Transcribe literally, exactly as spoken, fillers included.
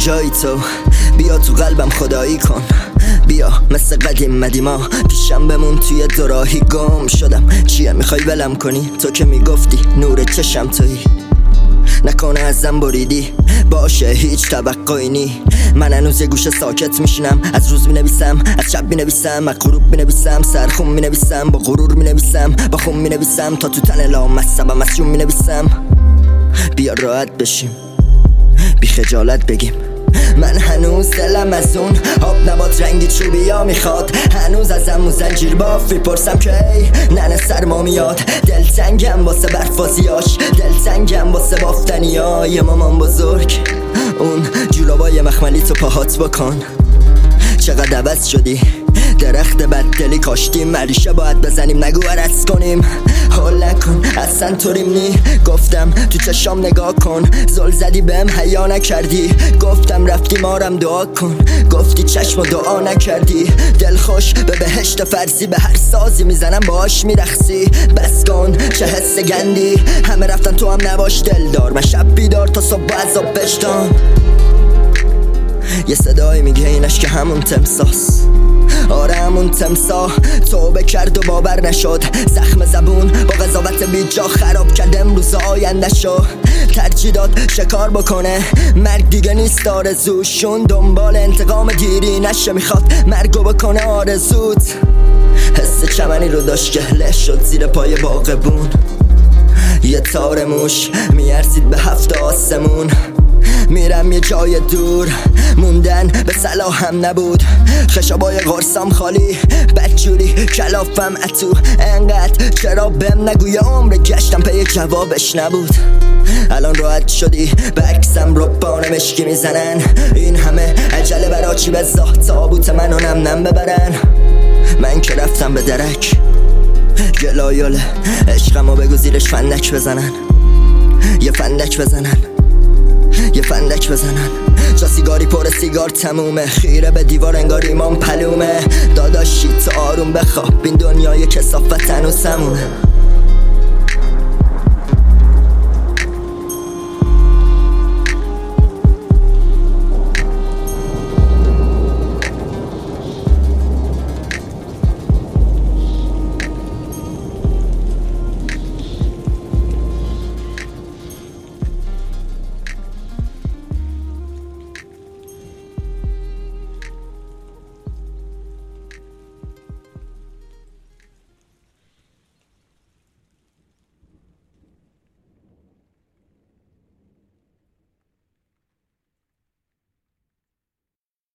کجایی تو؟ بیا تو قلبم خدایی کن، بیا مثل قدیم مدیما پیشم بمون، توی دوراهی گم شدم. چیه میخوای ولم کنی؟ تو که میگفتی نور چشم تویی، نکنه ازم بریدی؟ باشه هیچ توقعی نی. من هنوز یه گوشه ساکت میشینم، از روز مینویسم، از شب مینویسم، از غروب مینویسم، سرخون مینویسم، با غرور مینویسم، با خون مینویسم، تا تو تن لامصبم از جون مینویسم. بیا راحت بشیم، بی خجالت بگیم من هنوز دلم از اون آب نبات رنگی چوبیا میخواد. هنوز ازم اون زنجیر باف میپرسم که ای ننه سرما میاد. دلتنگم واسه برفازیاش، دلتنگم واسه بافتنیای مامان بزرگ. اون جولابای مخملی تو پاهات بکن، چقدر عوض شدی. درخت بددلی کاشتیم، مریشه باید بزنیم نگو عرض کنیم. حال نکن اصلا طوریم نی، گفتم تو چشام نگاه کن. زل زدی بهم حیا نکردی، گفتم رفتی مارم دعا کن. گفتی چشم و دعا نکردی. دل خوش به بهشت فرضی، به هر سازی میزنم باش میرخصی. بس کن چه حس گندی، همه رفتن تو هم نباش دلدار. من شب بیدار تا صبح عذاب بشتم. یه صدایی میگه اینش که همون تمساس، آره همون تمسا. توبه کرد و باور نشد، زخم زبون با قضاوت بیجا خراب کرد امروز آینده شو. ترجیح داد شکار بکنه، مرگ دیگه نیست آرزوشون. دنبال انتقام دیری نشه، میخواد مرگو بکنه آرزوت. حس چمنی رو داشت که له شد زیر پای باغبون. یه تار موش میارزید به هفت آسمون. میرم یه جای دور، موندن به صلاحم نبود. خشابای قرصم خالی، بدجوری کلافم اتو. انقدر چرا بهم نگوی عمر گشتم پی جوابش نبود. الان راحت شدی، به عکسم ربان مشکی میزنن. این همه عجله برا چی؟ به زاه تابوت منو نم نم ببرن. من که رفتم به درک، گلایاله عشقمو بگو زیرش فندک بزنن. یه فندک بزنن، یه فندک بزنن. جا سیگاری پر سیگار تمومه، خیره به دیوار انگار ایمان پلومه. داداشی تو آروم بخواب، این دنیای کثافت هنوز همونه.